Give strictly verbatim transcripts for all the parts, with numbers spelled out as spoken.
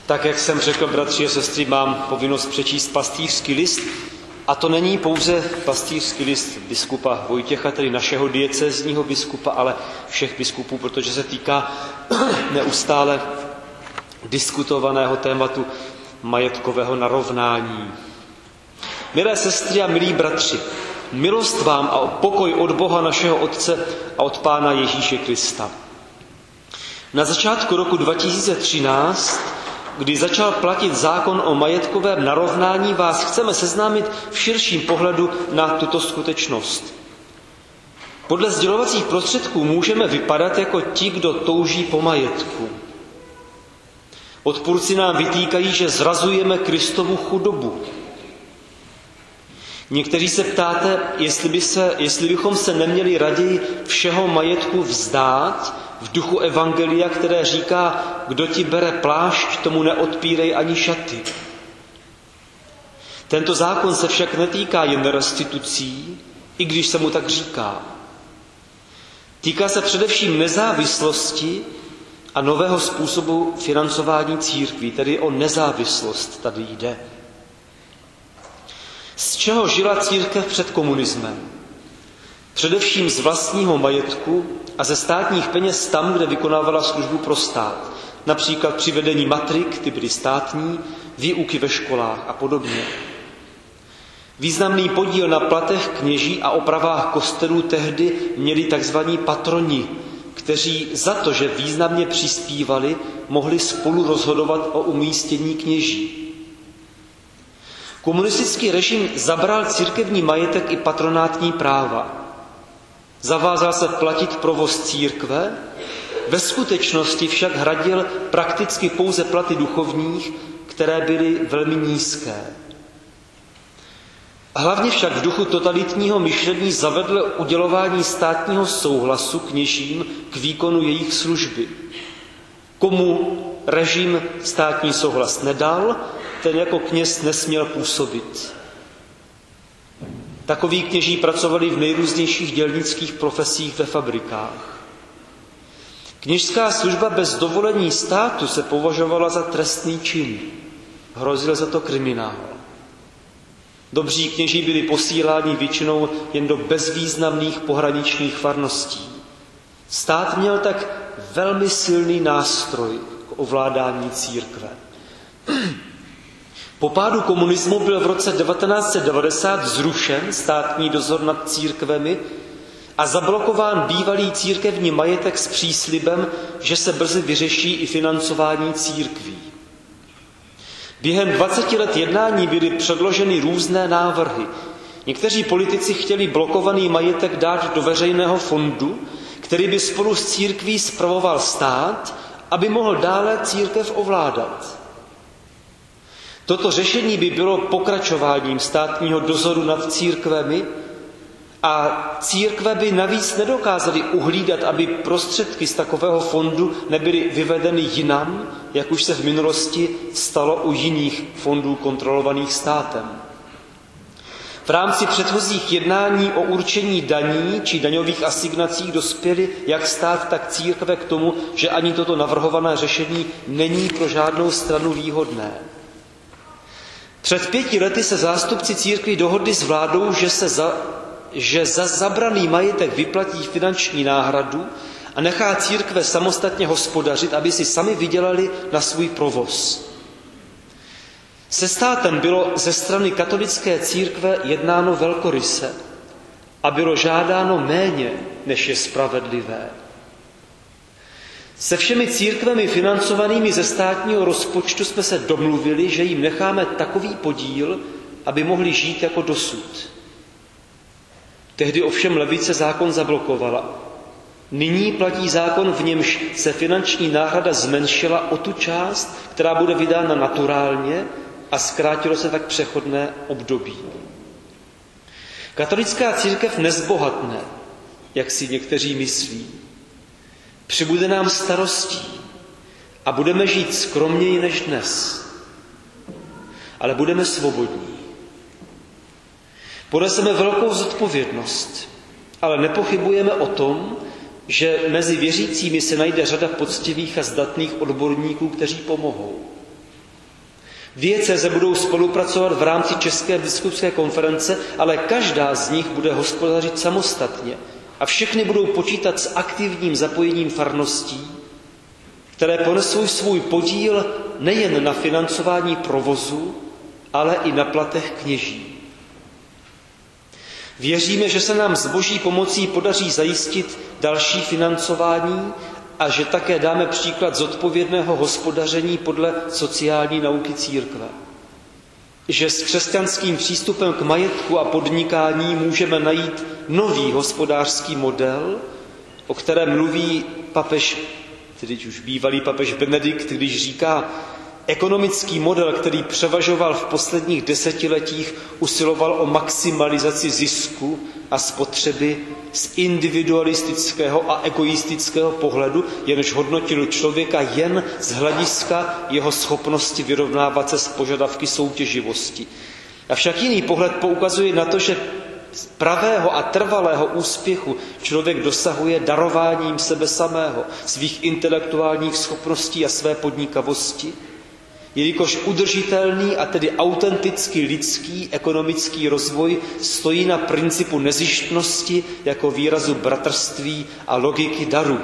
Tak, jak jsem řekl, bratři a sestry, mám povinnost přečíst pastýřský list. A to není pouze pastýřský list biskupa Vojtěcha, tedy našeho diecézního biskupa, ale všech biskupů, protože se týká neustále diskutovaného tématu majetkového narovnání. Milé sestry a milí bratři, milost vám a pokoj od Boha našeho Otce a od Pána Ježíše Krista. Na začátku roku dva tisíce třináct, kdy začal platit zákon o majetkovém narovnání, vás chceme seznámit v širším pohledu na tuto skutečnost. Podle sdělovacích prostředků můžeme vypadat jako ti, kdo touží po majetku. Odpůrci nám vytýkají, že zrazujeme Kristovu chudobu. Někteří se ptáte, jestli, by se, jestli bychom se neměli raději všeho majetku vzdát v duchu evangelia, které říká, kdo ti bere plášť, tomu neodpírej ani šaty. Tento zákon se však netýká jen restitucí, i když se mu tak říká. Týká se především nezávislosti a nového způsobu financování církví, tedy o nezávislost tady jde. Z čeho žila církev před komunismem? Především z vlastního majetku a ze státních peněz tam, kde vykonávala službu pro stát. Například při vedení matrik, ty byly státní, výuky ve školách a podobně. Významný podíl na platech kněží a opravách kostelů tehdy měli takzvaní patroni, kteří za to, že významně přispívali, mohli spolu rozhodovat o umístění kněží. Komunistický režim zabral církevní majetek i patronátní práva. Zavázal se platit provoz církve, ve skutečnosti však hradil prakticky pouze platy duchovních, které byly velmi nízké. Hlavně však v duchu totalitního myšlení zavedl udělování státního souhlasu kněžím k výkonu jejich služby. Komu režim státní souhlas nedal, ten jako kněz nesměl působit. Takoví kněží pracovali v nejrůznějších dělnických profesích ve fabrikách. Kněžská služba bez dovolení státu se považovala za trestný čin. Hrozil za to kriminál. Dobří kněží byli posíláni většinou jen do bezvýznamných pohraničních farností. Stát měl tak velmi silný nástroj k ovládání církve. Po pádu komunismu byl v roce devatenáct set devadesát zrušen státní dozor nad církvemi a zablokován bývalý církevní majetek s příslibem, že se brzy vyřeší i financování církví. Během dvaceti let jednání byly předloženy různé návrhy. Někteří politici chtěli blokovaný majetek dát do veřejného fondu, který by spolu s církví spravoval stát, aby mohl dále církev ovládat. Toto řešení by bylo pokračováním státního dozoru nad církvemi a církve by navíc nedokázaly uhlídat, aby prostředky z takového fondu nebyly vyvedeny jinam, jak už se v minulosti stalo u jiných fondů kontrolovaných státem. V rámci předchozích jednání o určení daní či daňových asignacích dospěli jak stát, tak církve k tomu, že ani toto navrhované řešení není pro žádnou stranu výhodné. Před pěti lety se zástupci církví dohodli s vládou, že, se za, že za zabraný majetek vyplatí finanční náhradu a nechá církve samostatně hospodařit, aby si sami vydělali na svůj provoz. Se státem bylo ze strany katolické církve jednáno velkoryse a bylo žádáno méně, než je spravedlivé. Se všemi církvemi financovanými ze státního rozpočtu jsme se domluvili, že jim necháme takový podíl, aby mohli žít jako dosud. Tehdy ovšem levice zákon zablokovala. Nyní platí zákon, v němž se finanční náhrada zmenšila o tu část, která bude vydána naturálně a zkrátilo se tak přechodné období. Katolická církev nezbohatne, jak si někteří myslí. Přibude nám starostí a budeme žít skromněji než dnes. Ale budeme svobodní. Poneseme velkou zodpovědnost, ale nepochybujeme o tom, že mezi věřícími se najde řada poctivých a zdatných odborníků, kteří pomohou. Diecéze budou spolupracovat v rámci České biskupské konference, ale každá z nich bude hospodařit samostatně a všechny budou počítat s aktivním zapojením farností, které ponesou svůj podíl nejen na financování provozu, ale i na platech kněží. Věříme, že se nám s Boží pomocí podaří zajistit další financování a že také dáme příklad zodpovědného hospodaření podle sociální nauky církve. Že s křesťanským přístupem k majetku a podnikání můžeme najít nový hospodářský model, o kterém mluví papež, tedy už bývalý papež Benedikt, když říká, ekonomický model, který převažoval v posledních desetiletích, usiloval o maximalizaci zisku a spotřeby z individualistického a egoistického pohledu, jenž hodnotil člověka jen z hlediska jeho schopnosti vyrovnávat se s požadavky soutěživosti. Avšak jiný pohled poukazuje na to, že pravého a trvalého úspěchu člověk dosahuje darováním sebe samého, svých intelektuálních schopností a své podnikavosti, jelikož udržitelný a tedy autenticky lidský ekonomický rozvoj stojí na principu nezištnosti jako výrazu bratrství a logiky daru.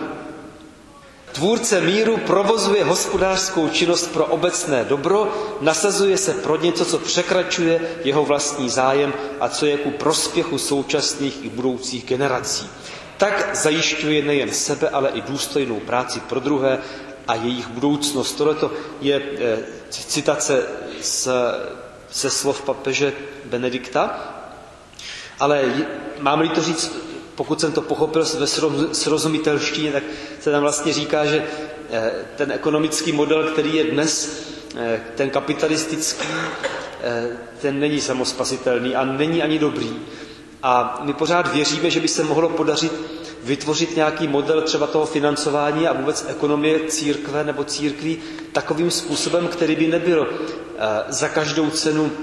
Tvůrce míru provozuje hospodářskou činnost pro obecné dobro, nasazuje se pro něco, co překračuje jeho vlastní zájem a co je ku prospěchu současných i budoucích generací. Tak zajišťuje nejen sebe, ale i důstojnou práci pro druhé a jejich budoucnost. Tohleto je e, citace z, ze slov papeže Benedikta, ale mám-li to říct, pokud jsem to pochopil ve srozumitelštině, tak se tam vlastně říká, že e, ten ekonomický model, který je dnes, e, ten kapitalistický, e, ten není samospasitelný a není ani dobrý. A my pořád věříme, že by se mohlo podařit vytvořit nějaký model třeba toho financování a vůbec ekonomie církve nebo církví takovým způsobem, který by nebyl za každou cenu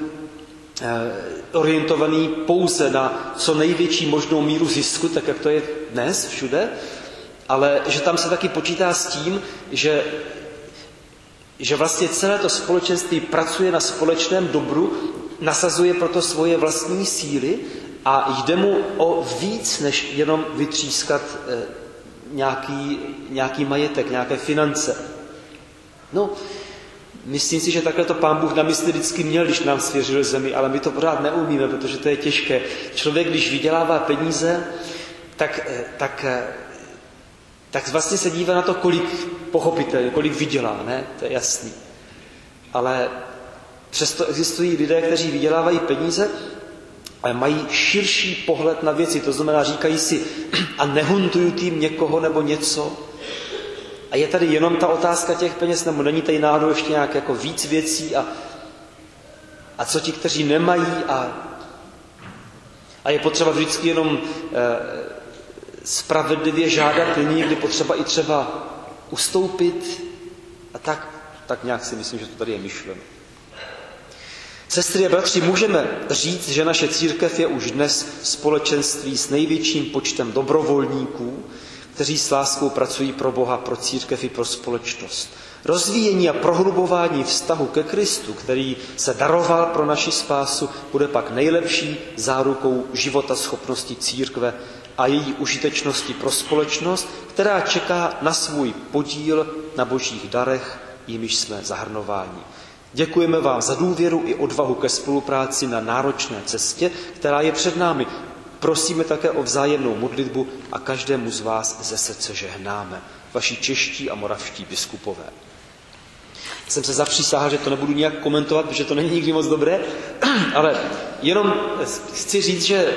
orientovaný pouze na co největší možnou míru zisku, tak jak to je dnes všude, ale že tam se taky počítá s tím, že, že vlastně celé to společenství pracuje na společném dobru, nasazuje proto svoje vlastní síly a jde mu o víc, než jenom vytřískat eh, nějaký, nějaký majetek, nějaké finance. No, myslím si, že takhle to Pán Bůh na mysli vždycky měl, když nám svěřil zemi, ale my to pořád neumíme, protože to je těžké. Člověk, když vydělává peníze, tak, eh, tak, eh, tak vlastně se dívá na to, kolik pochopitelně, kolik vydělá, ne? To je jasný. Ale přesto existují lidé, kteří vydělávají peníze, ale mají širší pohled na věci, to znamená, říkají si a nehuntuju tím někoho nebo něco. A je tady jenom ta otázka těch peněz, nebo není tady náhodou ještě nějak jako víc věcí a, a co ti, kteří nemají a, a je potřeba vždycky jenom eh, spravedlivě žádat, není někdy potřeba i třeba ustoupit a tak, tak nějak si myslím, že to tady je myšleno. Sestry a bratři, můžeme říct, že naše církev je už dnes společenství s největším počtem dobrovolníků, kteří s láskou pracují pro Boha, pro církev i pro společnost. Rozvíjení a prohlubování vztahu ke Kristu, který se daroval pro naši spásu, bude pak nejlepší zárukou života schopnosti církve a její užitečnosti pro společnost, která čeká na svůj podíl na božích darech, jimiž jsme zahrnováni. Děkujeme vám za důvěru i odvahu ke spolupráci na náročné cestě, která je před námi. Prosíme také o vzájemnou modlitbu a každému z vás ze srdce žehnáme. Vaši čeští a moravští biskupové. Jsem se zapřísáhl, že to nebudu nijak komentovat, protože to není nikdy moc dobré, ale jenom chci říct, že,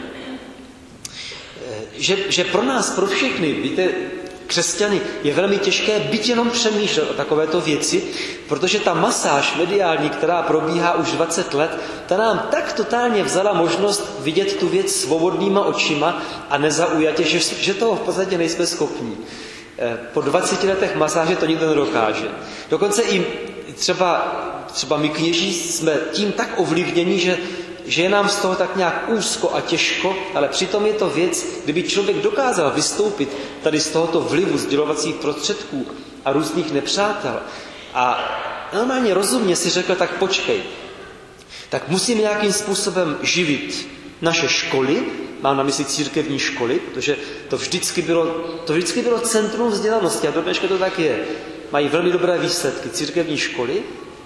že, že pro nás, pro všechny, víte, křesťany, je velmi těžké byť jenom přemýšlet o takovéto věci, protože ta masáž mediální, která probíhá už dvacet let, ta nám tak totálně vzala možnost vidět tu věc svobodnýma očima a nezaujatě, že, že toho v podstatě nejsme schopní. Po dvaceti letech masáže to nikdo nedokáže. Dokonce i třeba, třeba my kněží jsme tím tak ovlivněni, že že je nám z toho tak nějak úzko a těžko, ale přitom je to věc, kdyby člověk dokázal vystoupit tady z tohoto vlivu sdělovacích prostředků a různých nepřátel a normálně rozumně si řekl, tak počkej, tak musíme nějakým způsobem živit naše školy, mám na mysli církevní školy, protože to vždycky bylo, to vždycky bylo centrum vzdělanosti a do dneška to tak je. Mají velmi dobré výsledky církevní školy.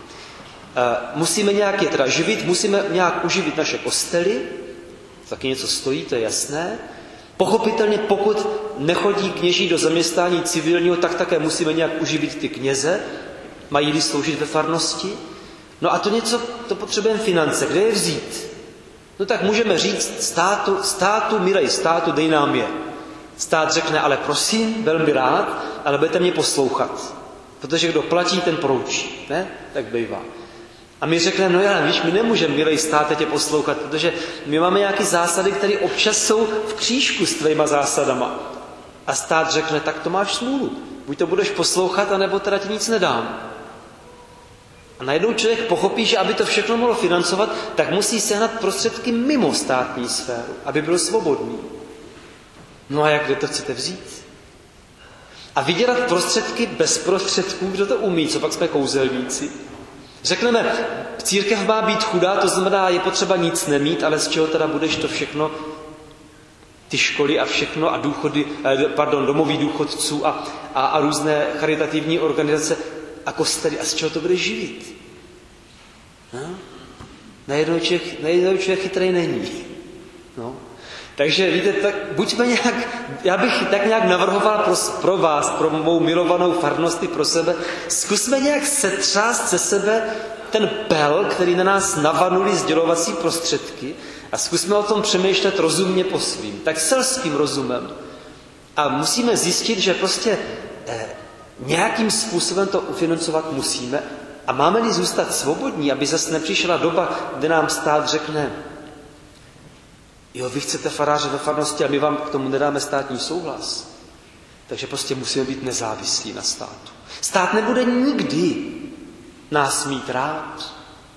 Musíme nějak je teda živit, musíme nějak uživit naše kostely, taky něco stojí, to je jasné. Pochopitelně, pokud nechodí kněží do zaměstnání civilního, tak také musíme nějak uživit ty kněze, mají-li sloužit ve farnosti. No a to něco, to potřebujeme finance, kde je vzít? No tak můžeme říct státu, státu, milej státu, dej nám je. Stát řekne, ale prosím, velmi rád, ale budete mě poslouchat. Protože kdo platí, ten poroučí. Ne? Tak bývá. A my řekneme, no já, víš, my nemůžeme, milej státe, tě poslouchat, protože my máme nějaké zásady, které občas jsou v křížku s tvýma zásadama. A stát řekne, tak to máš smůlu. Buď to budeš poslouchat, anebo teda ti nic nedám. A najednou člověk pochopí, že aby to všechno mohlo financovat, tak musí sehnat prostředky mimo státní sféru, aby byl svobodný. No a jak, kde to chcete vzít? A vydělat prostředky bez prostředků, kdo to umí, co pak jsme kouzelníci? Řekneme, církev má být chudá, to znamená, je potřeba nic nemít, ale z čeho teda budeš to všechno, ty školy a všechno a důchody, pardon, domoví důchodců a, a, a různé charitativní organizace a kostely, a z čeho to bude živit? No? Najednou člověk, najednou člověk chytrý není. No. Takže víte, tak buďme nějak, já bych tak nějak navrhoval pro, pro vás, pro mou milovanou farnost i pro sebe, zkusme nějak setřást ze sebe ten pel, který na nás navanuli sdělovací prostředky a zkusme o tom přemýšlet rozumně po svým, tak selským rozumem. A musíme zjistit, že prostě eh, nějakým způsobem to ufinancovat musíme a máme-li zůstat svobodní, aby zase nepřišla doba, kde nám stát řekne, jo, vy chcete faráře ve farnosti a my vám k tomu nedáme státní souhlas. Takže prostě musíme být nezávislí na státu. Stát nebude nikdy nás mít rád.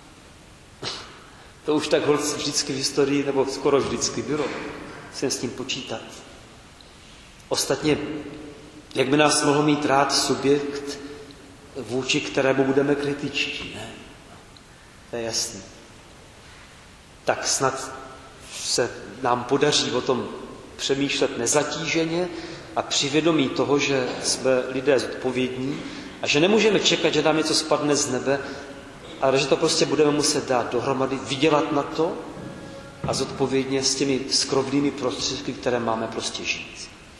To už tak holt vždycky v historii, nebo skoro vždycky bylo. Musím s tím počítat. Ostatně, jak by nás mohl mít rád subjekt, vůči kterému budeme kritičtí, ne? To je jasné. Tak snad se nám podaří o tom přemýšlet nezatíženě a při vědomí toho, že jsme lidé zodpovědní a že nemůžeme čekat, že nám něco spadne z nebe, ale že to prostě budeme muset dát dohromady, vydělat na to a zodpovědně s těmi skromnými prostředky, které máme, prostě žít.